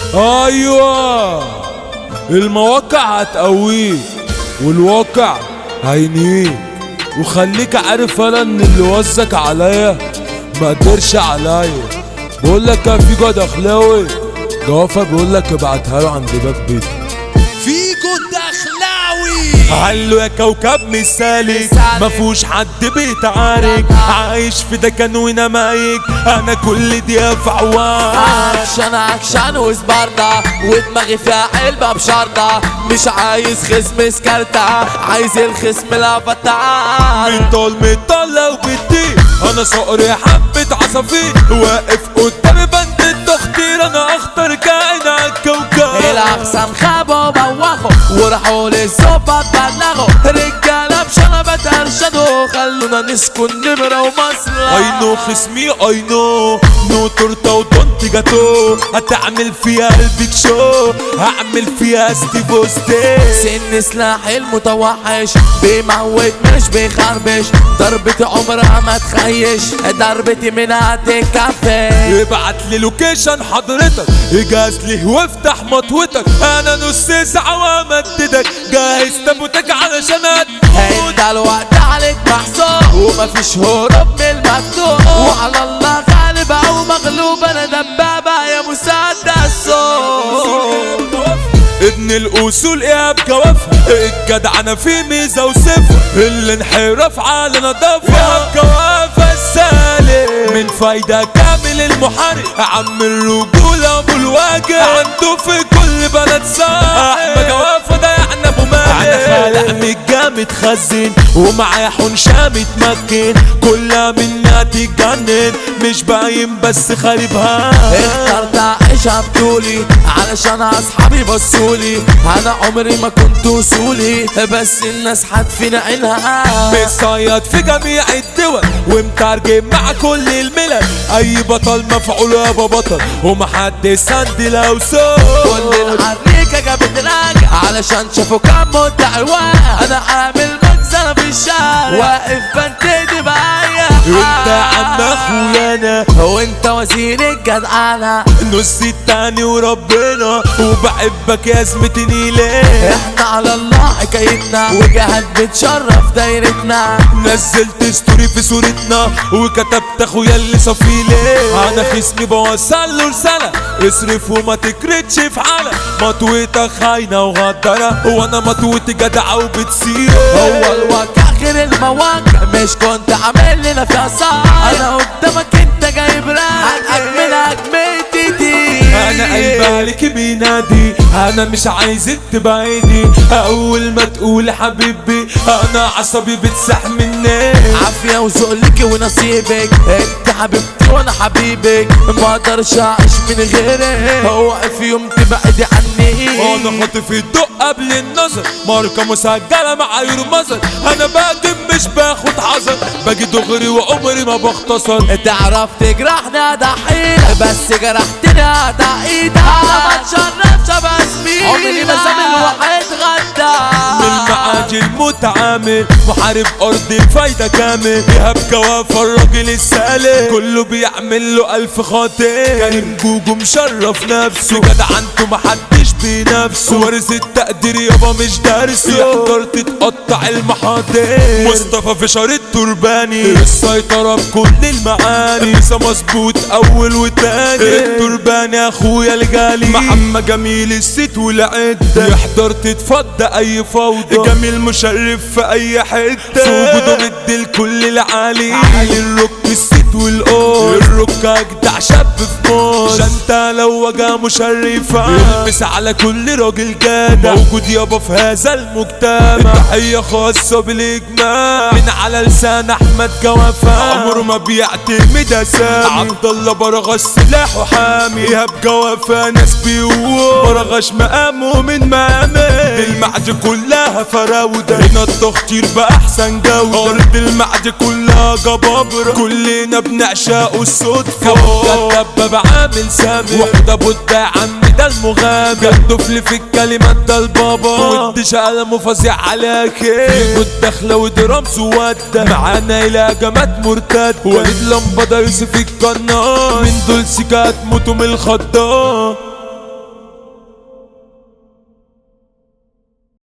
ايوه المواقع هتقويك والواقع هينيك، وخليك عارف انا ان اللي وزك عليا ما قدرش عليا. بقولك كان في جواد اخلاوي جوافة بيقولك ابعتها له عند باب بيتي. فيجو الدخلاوي قالوا يا كوكب مثالي مفهوش حد بيتعارك، عايش في دكن ونمايك انا كل دي افعوان. اكشن وسبارتا ودماغي فيها علبة بشرطة، مش عايز خصم سكرتة، عايز الخصم الافاتار. مطلة وبدي انا صقري حبة عصافير، واقف قدامي بند التخطير، انا اخطر كائن عالكوكب. الاقسام خابوا وبوخوا وراحوا للظباط بلغوا، رجالة بشنبات ارشدوا خلونا نسكن نمرة ومصلحة. اي نو خصمي اي نو تورته ودونت جاتو، هتعمل فيها البيك شو، هعمل فيها ستيفوستي. سن سلاح المتوحش بيموت مش بيخربش، ضربتي عمرها ما تخيش، ضربتي منها تكفي. ابعت لي لوكيشن حضرتك اجهز لي وافتح مطوتك، انا نص ساعة وامددك جاهز تابوتك علشان انت الوقت عليك محسوب ومفيش هروب من المكتوب، وعلى الله غالب او مغلوب، انا دبابة يا مسدس. ابن الاصول ايهاب جوافة، الجدع انا في ميزة وصفة، اللي انحراف على نضافة. ايهاب جوافة السالم من فايدة كامل المحارب، عم الرجولة ابو الواجب، عنده في كل بلد صاحب. احمد جوافة ده يعني ابو مالك، انا خالق من الجامد خزن ومعايا حنشة متمكن، كلها منها تتجنن مش باين بس خاربها. اخترت اعيشها بطولي علشان اصحابي بصولي، انا عمري ما كنت وصولي بس الناس حاتفين عينها. مصيد في جميع الدول ومترجم مع كل الملل، اي بطل مفعول يابا بطل ومحدش سند لو صوت. كل الحريكة جابت راجع علشان شافوا كام مدعي واقع، انا عامل مجزرة في الشارع واقف بنتدي معايا. وانت يا عم اخويا انا وانت وزير الجدعانة نص التاني وربنا، وبحبك يا زمتني ليه. احنا على الله حكايتنا وجهات بتشرف دايرتنا، نزلت ستوري في صورتنا وكتبت اخويا اللي صافي ليه. انا خصمي بوصل له رسالة اصرف وما تكرتش في حالة، مطوتك خاينة وغدرة وانا مطوتي جدعة وبتسير. هو الواقع غير المواقع، مش كنت عامل لنا فيها صح، انا قدامك انت جايب راحتك من اجمتي دي. انا قلبي عليك بينادي، انا مش عايزك تبعدي، اول ما تقول حبيبي انا عصبي بتسح مني. عافية وذوق ليكي ونصيبك، انت حبيبتي وانا حبيبك، ما اقدرش اعيش من غيرك، اوقف يوم تبعدي عني. انا خاطف الضوء قبل النظر، ماركة مسجلة مع يرمزر، انا بقدم مش باخد حذر، باجي دغري وعمري ما بختصر. تعرف تجرحني ضحيلة بس جرحتني ضحيلة، انا ما اتشرفش باسمي، عمري ما زميل واحد غدا. من معاجي المتعامل محارب ارض فايدة كامل، ايهاب جوافة الراجل السالم كله بيعمل له الف خاطر. كريم جوجو مشرف نفسه جدع انتو محدش بنفسه، وارث التقدير يابا مش دارسه، يقدر تتقطع المحاضر. مصطفى فشار الترباني السيطرة بكل المعاني، لسه مظبوط اول وتاني، الترباني اخويا الجالي، محمد جميل الست والعدة، يحضر تتفضى اي فوضى، جميل مشرف في اي حتة، وجوده مد الكل العالي، الروك الست والقول، الروك اجدع شاب في موت، شنطة لو وجه مشرفة، يلبس على كل راجل جدع، موجود يابا في هذا المجتمع، تحية خاصة بالاجماع من على لسان احمد جوافة، عمره ما بيعتمد اسامي، عبد الله برغش سلاحه حامي، ايهاب جوافة ناس بيقول برغش مقامه من مقامي، المعد كلها فراودة، هنا التخطير بأحسن جودة، أرض المعد كلها جبابرة، كلنا بنعشقه الصدفة، كتب بعامل سامي، وحدة بودة يا عم ده المغامر، جدفل في الكلمات ده البابا، ودش قلمه فظيع عليك، فيجو الدخلة ودرام سودة، معانا إلى جمات مرتد، وليد لمبة ده يوسف القناص، من دول سكات موتوا من الخضار.